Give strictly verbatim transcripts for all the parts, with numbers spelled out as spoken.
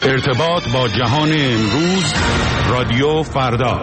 ارتباط با جهان امروز، رادیو فردا.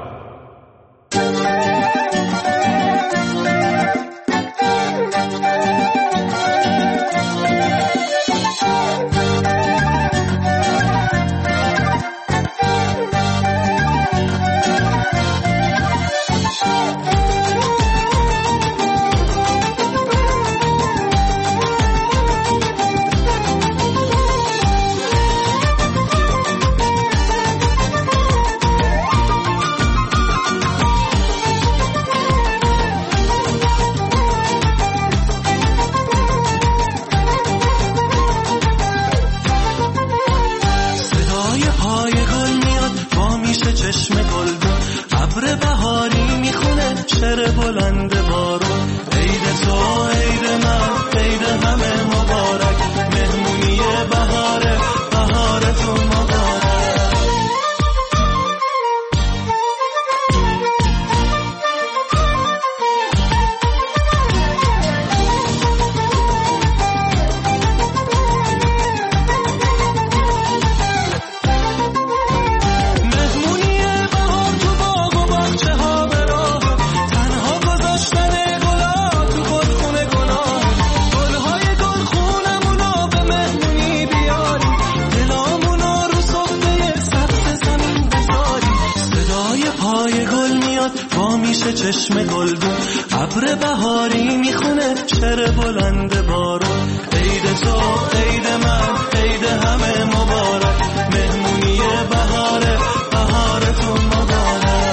چشم گلدون ابر بهاری میخونه شعر بلند بارون. عید تو عید من عید همه مبارک، مهمونی بهاره بهارتون مبارک.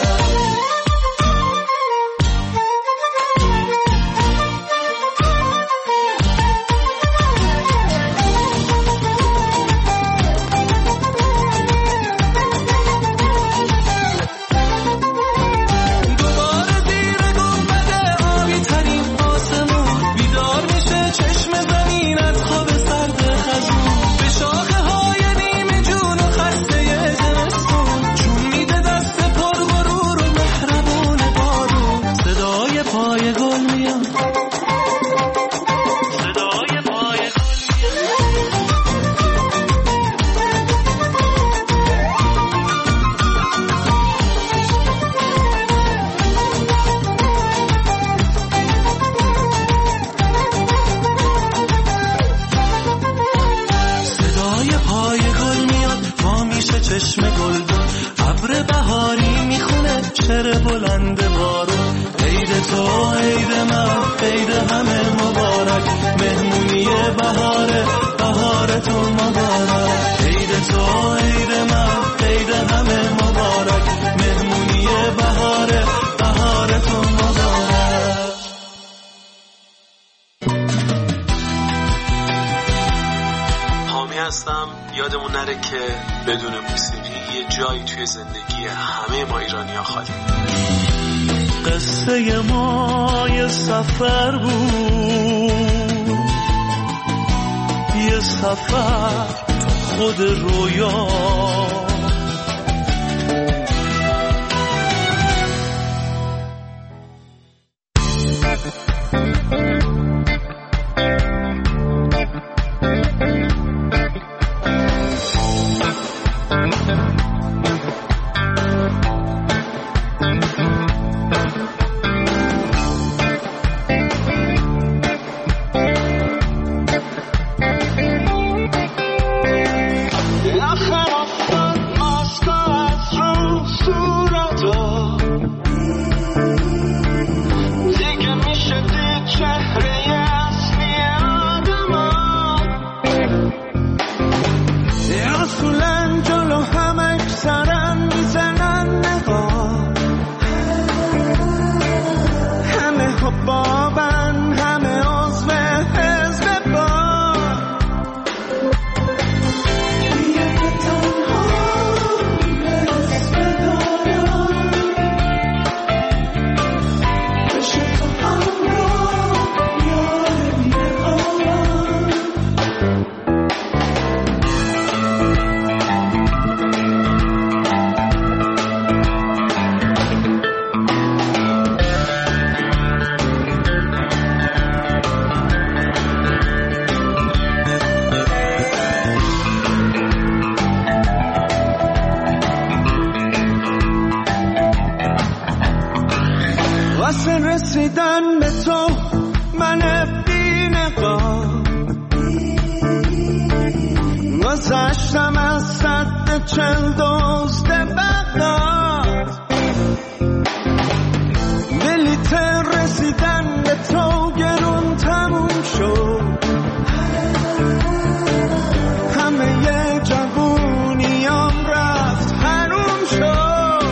چشم گلدون ابر بهاری میخونه شعر بلند بارون. عید تو عید من عید همه مبارک، مهمونی بهاره بهارتون مبارک. عید تو عید من عید همه مبارک، مهمونی بهاره بهارتون مبارک. حامی هستم. یادمون نره که بدون موسیقی یه جایی توی زندگی همه ما ایرانی‌ها خالی. قصه ما یه سفر بود، یه سفر خود رویا. آخر واسه رسیدن به تو من بی نقاب گذشتم از صد چل دزد بغداد بلیت رسیدن به تو گرون تموم شد همه ی جوونیام رفت حروم شد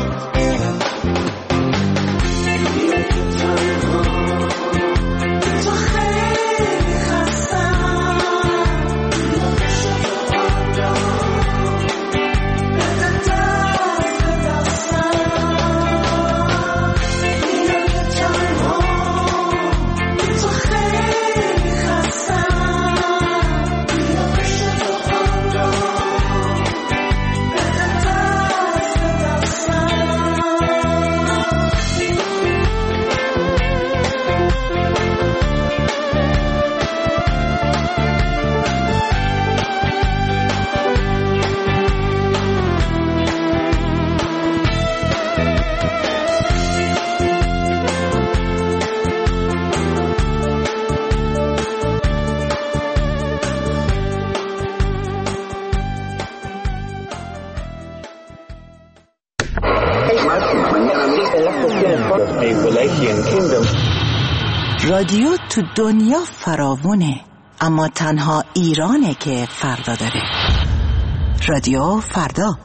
رادیو تو دنیا فراوونه، اما تنها ایرانه که فردا داره. رادیو فردا.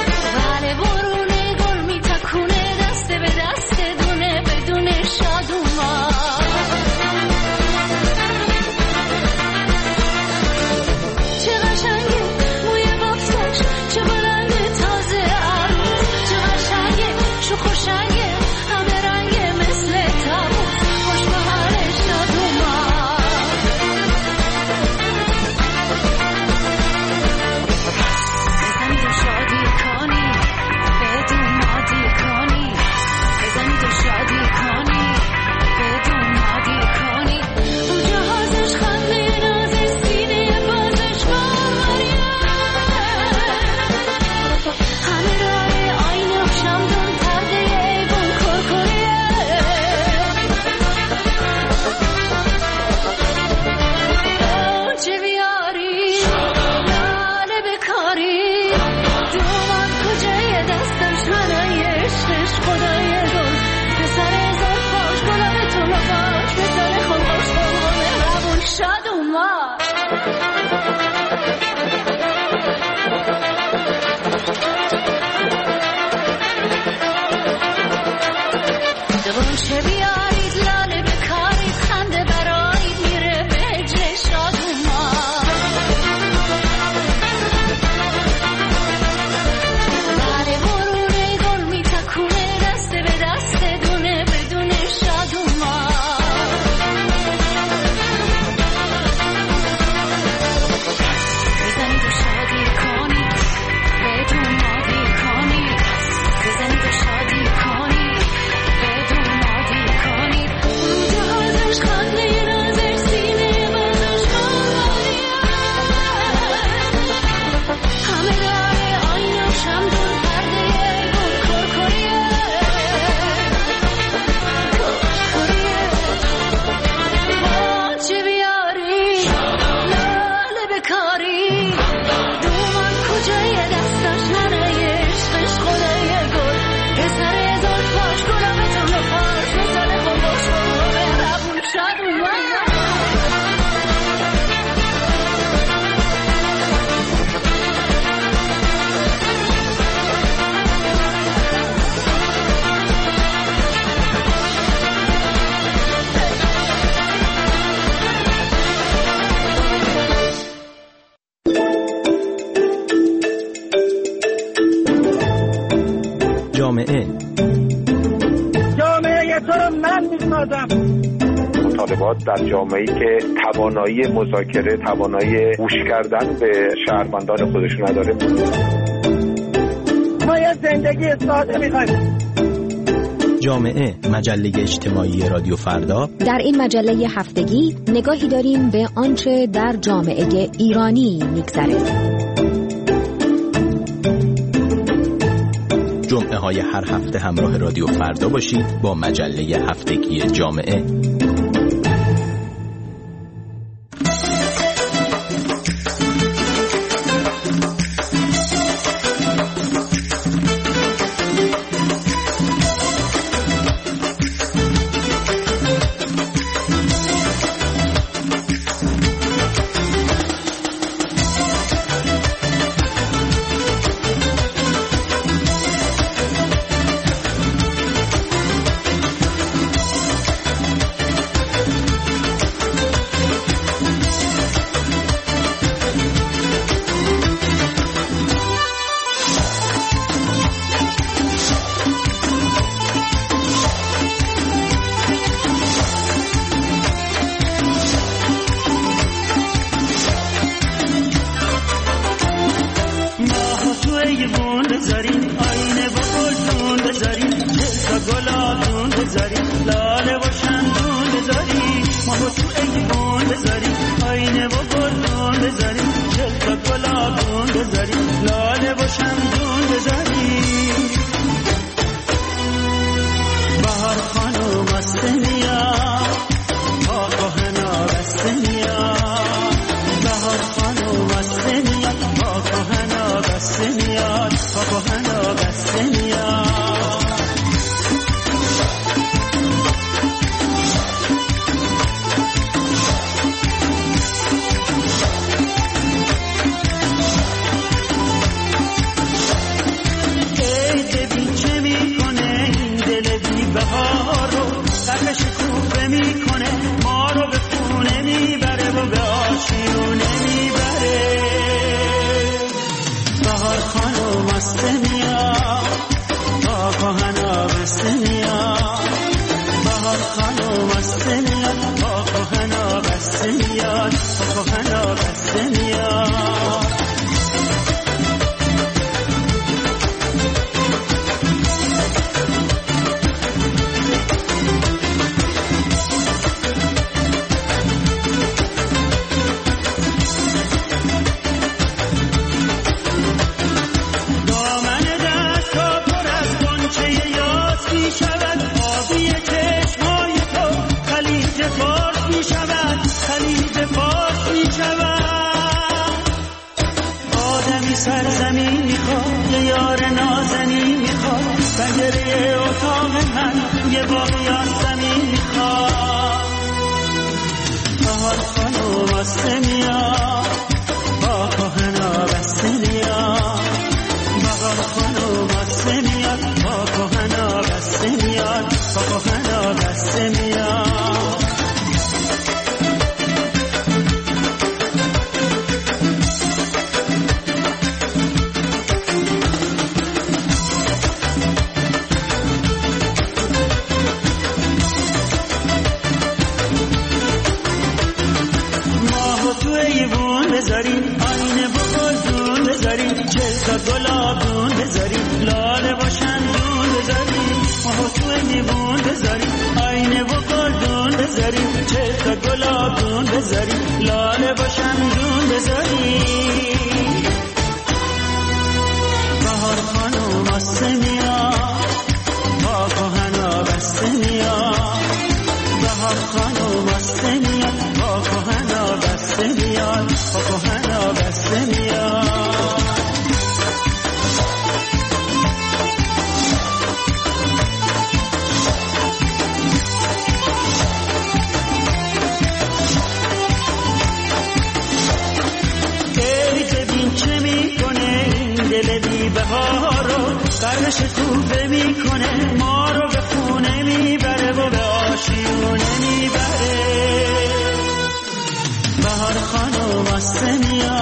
شادو جامعه جامعه تو رو من میسازم. مطالبات در جامعه‌ای که توانایی مذاکره، توانایی گوش کردن به شهروندان خودش نداره. ما یه زندگی ساده می‌خوایم. جامعه، مجله اجتماعی رادیو فردا. در این مجله هفتگی نگاهی داریم به آنچه در جامعه ایرانی می‌گذرد. جمعه های هر هفته همراه رادیو فردا باشید با مجله هفتگی جامعه.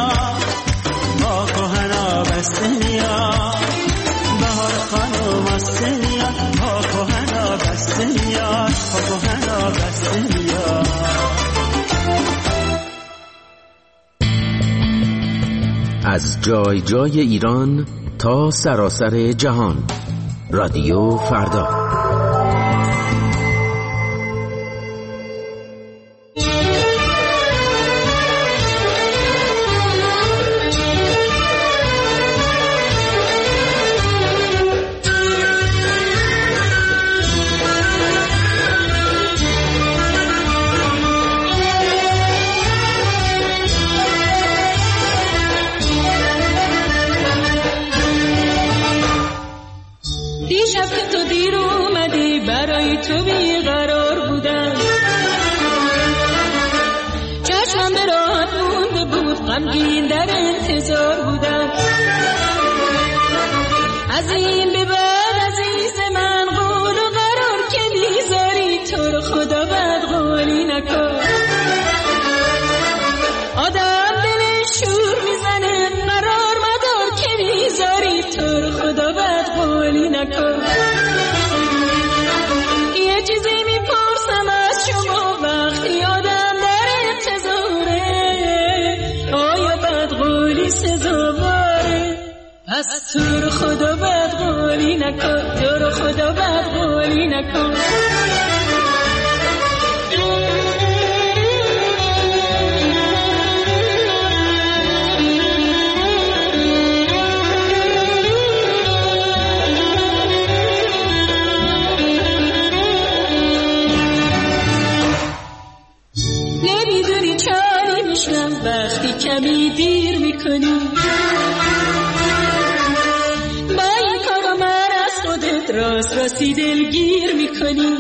بهار خانم است از جای جای ایران تا سراسر جهان. رادیو فردا. غمگین در انتظار بودم، از این به بعد عزیز من قول و قرار که میذاری تو رو خدا بد قولی نکن. آدم دلش شور میزنه قرار مدار که میذاری تو رو خدا بد قولی نکن. یه چیزی میپرسم از شما وقتی آدم در انتظاره، آیا بد قولی سزاواره؟ پس تو رو خدا بد قولی نکن، تو رو خدا بد قولی نکن. نمیدونی چاری میشم وقتی کمی دیر میکنی، با این کارا من از خودت راست راستی دلگیر میکنی.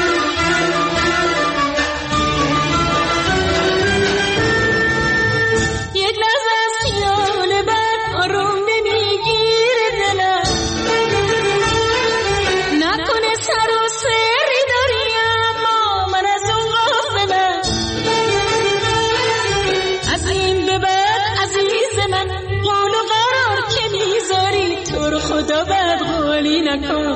یک لحظه از خیال بد آروم نمیگیره دلم، نکنه سر و سری داری اما من از اون غافلم. از این به بعد عزیز من قول و قرار که میذاری تو رو خدا بد قولی نکن.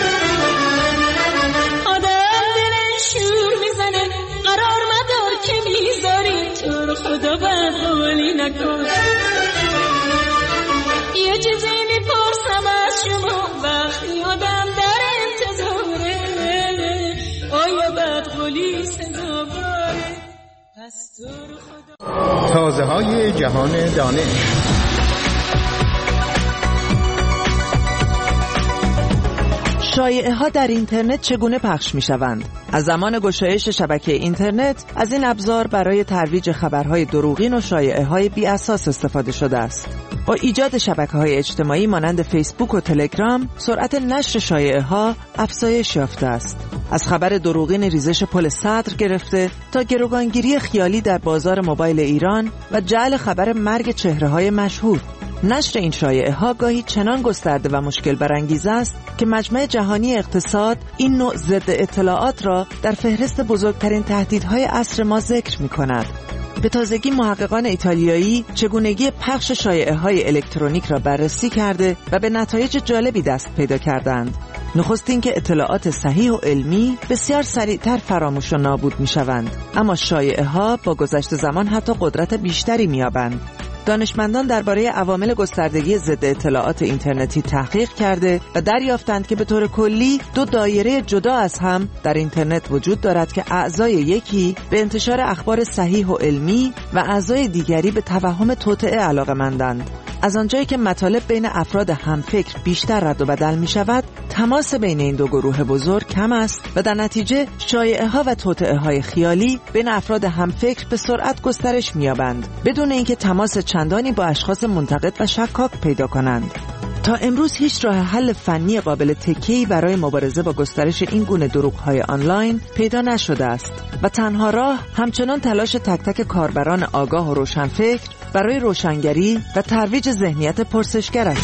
آدم دلش شور میزنه قرار مدار که میذاری تو رو خدا بد قولی نکن. یه چیزی میپرسم از شما وقتی آدم در انتظاره، آیا بد قولی سزاواره؟ پس تو رو خدا. تازه های جهان دانش. شایعه ها در اینترنت چگونه پخش می شوند؟ از زمان گشایش شبکه اینترنت از این ابزار برای ترویج خبرهای دروغین و شایعه های بی اساس استفاده شده است. با ایجاد شبکه های اجتماعی مانند فیسبوک و تلگرام، سرعت نشر شایعه ها افزایش یافته است. از خبر دروغین ریزش پل صدر گرفته تا گروگانگیری خیالی در بازار موبایل ایران و جعل خبر مرگ چهره‌های مشهور، نشر این شایعه ها گاهی چنان گسترده و مشکل برانگیز است که مجمع جهانی اقتصاد این نوع ضد اطلاعات را در فهرست بزرگترین تهدیدهای عصر ما ذکر می کند. به تازگی محققان ایتالیایی چگونگی پخش شایعه های الکترونیک را بررسی کرده و به نتایج جالبی دست پیدا کردند. نخست این که اطلاعات صحیح و علمی بسیار سریعتر فراموش و نابود می شوند، اما شایعه ها با گذشت زمان حتی قدرت بیشتری می یابند. دانشمندان درباره عوامل گستردگی ضد اطلاعات اینترنتی تحقیق کرده و دریافتند که به طور کلی دو دایره جدا از هم در اینترنت وجود دارد که اعضای یکی به انتشار اخبار صحیح و علمی و اعضای دیگری به توهم توطئه علاقه‌مندند. از آنجایی که مطالب بین افراد همفکر بیشتر رد و بدل می شود، تماس بین این دو گروه بزرگ کم است و در نتیجه شایعه ها و توطئه های خیالی بین افراد همفکر به سرعت گسترش می یابند بدون اینکه تماس چندانی با اشخاص منتقد و شکاک پیدا کنند. تا امروز هیچ راه حل فنی قابل تکیه‌ای برای مبارزه با گسترش این گونه دروغ‌های آنلاین پیدا نشده است و تنها راه همچنان تلاش تک تک کاربران آگاه و روشنفکر برای روشنگری و ترویج ذهنیت پرسشگر است.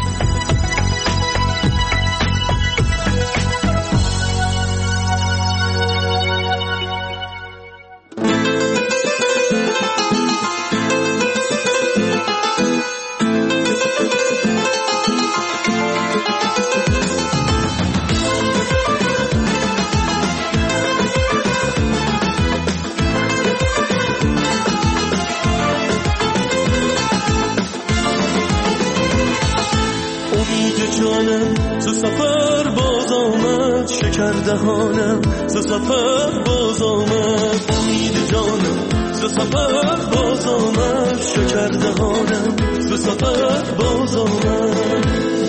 سفر باز آمد شکر دهانم، ز سفر باز آمد امید جانم، ز سفر باز آمد شکر دهانم، ز سفر باز آمد.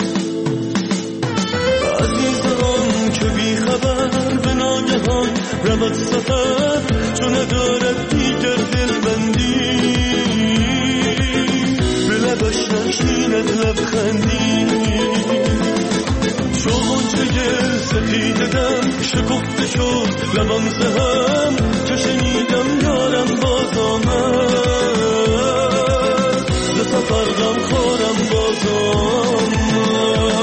عزیزان که بی خبر به ناگهان رود سفر، چون ندارد دیگر دلبندی، به لبش نشیند لبخندی. چو غنچه سپید دم شکفته شد لبان زهم، چو شنیدم یارم باز آمد، ز سفر غم خورم باز آمد.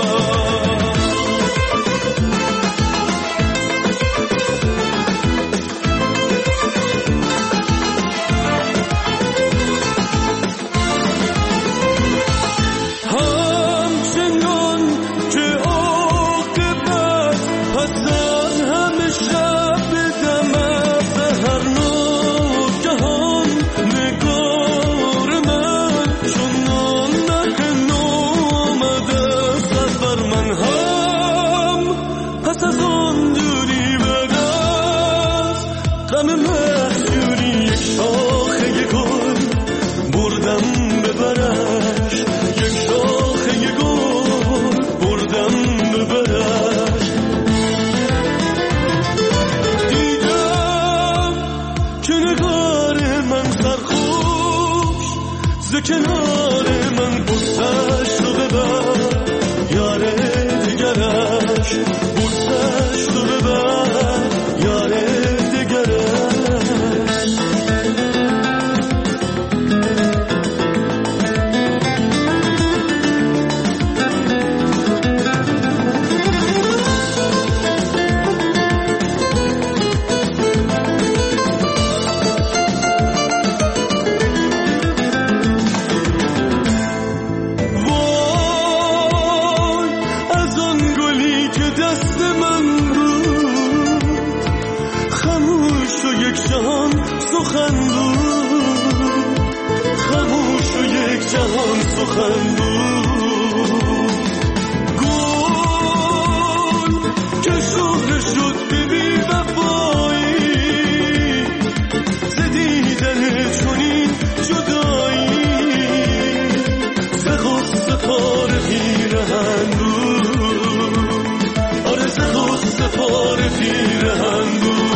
کنار من بوسش رو ببر یار دیگرش، بوسش رو ببر یار دیگرش. سخن بود خاموش و یک جهان سخن بود، گل که شهر شد به بی وفایی، ز دیدن چنین جدایی، ز غصه پاره پیرهن بود، آره ز غصه پاره پیرهن بود.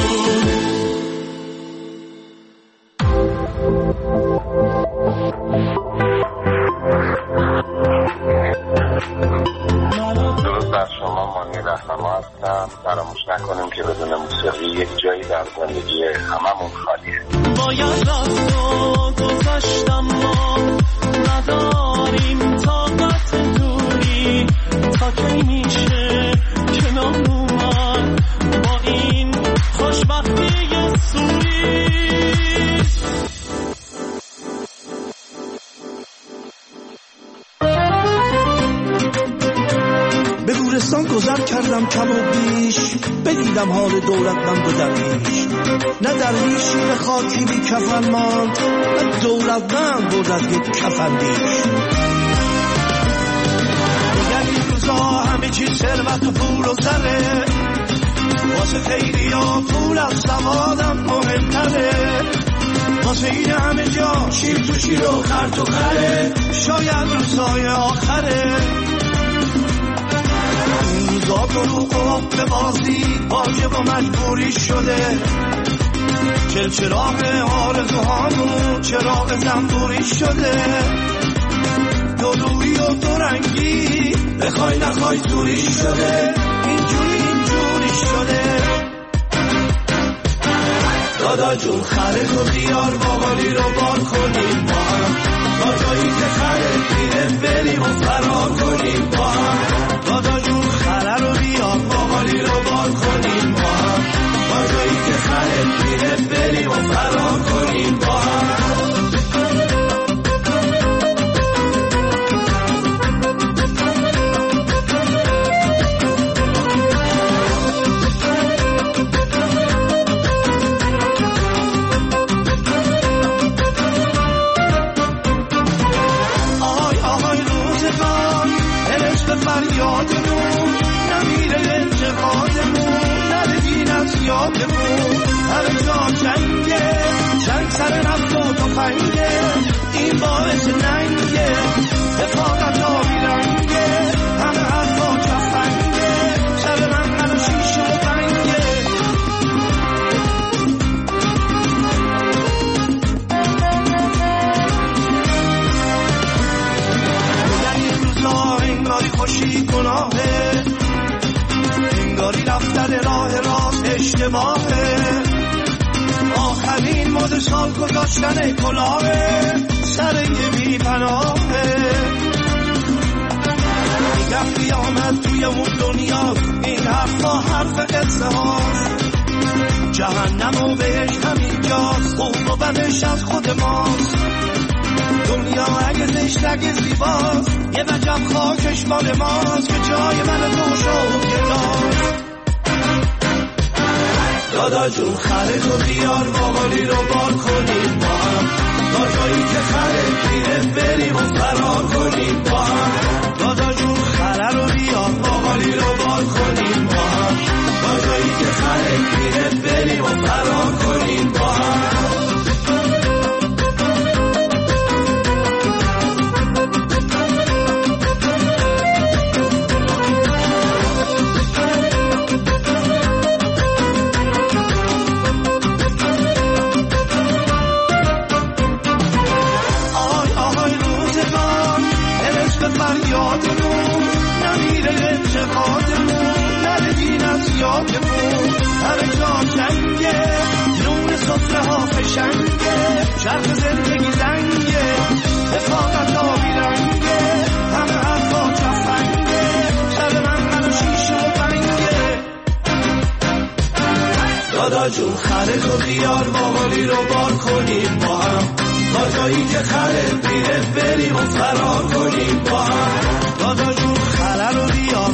فراموش نکنیم که بدون موسیقی یک جایی در زندگی هممون خالیه. باید رفت و گذشتم، ما نداریم طاقت دوری، تا کی میشه کنار اومد با این خوشبختی سوری. به گورستان گذر کردم کم و بیش، بدیدم حال دولتمند و درویش. نه درویشی به خاکی بی کفن ماند، نه دولتمند بود از یک کفن بیش. دیگر این روزا همه چیز ثروت و پول و زره، واسه خیلی ها پول از سوادم مهمتره، واسه این همه جا شیر تو شیر و خر تو خره، شاید روزای آخره. روزا دروغ و حب بازی واجب و مجبوری شده، چل چراغ آرزوهامون چراغ زنبوری شده، دلویی و دورنگی بخوای نخوای دوری شده، اینجوری اینجوری شده. دادا جون خره تو بیار باقالی رو بار کنیم با هم، تا جایی که خره پیره بریم و فرار کنیم با هم. دادا جون خره رو بیار باقالی رو بار کنیم با هم، تا جایی که خره پیره بریم و فرار کنیم با هم. ماهه، آخرین مد سال گذاشتن کلاهه سر یه بی پناهه. میگم قیامت توی اون دنیا، این حرفا حرف قصه هاست، جهنم و بهش همینجاست، خوب و بدش از خود ماست. دنیا اگه زشت اگه زیباست، یه وجب خاکش مال ماست که جای من تو شد گداست. دادا جون خره تو بیار باقالی رو بار کنیم با هم، تا جایی که خره میره بریم و فرار کنیم با هم. دادا جون خره رو بیار باقالی رو بار کنیم با هم، تا جایی که خره میره بریم و فرار کنیم با هم. یادمون نمیره اعتقادمون، نره دین از یادمون، هر جا جنگه نون سفره ها فشنگه، شرق زندگی زنگه حفاظت آبی رنگه، همه حرفا چفنگه، سر من من و شیشه و بنگه. دادا جون خره تو بیار باقالی رو بار کنیم با هم، تا جایی که خره میره بریم و فرار کنیم با هم. دادا جون خره رو بیار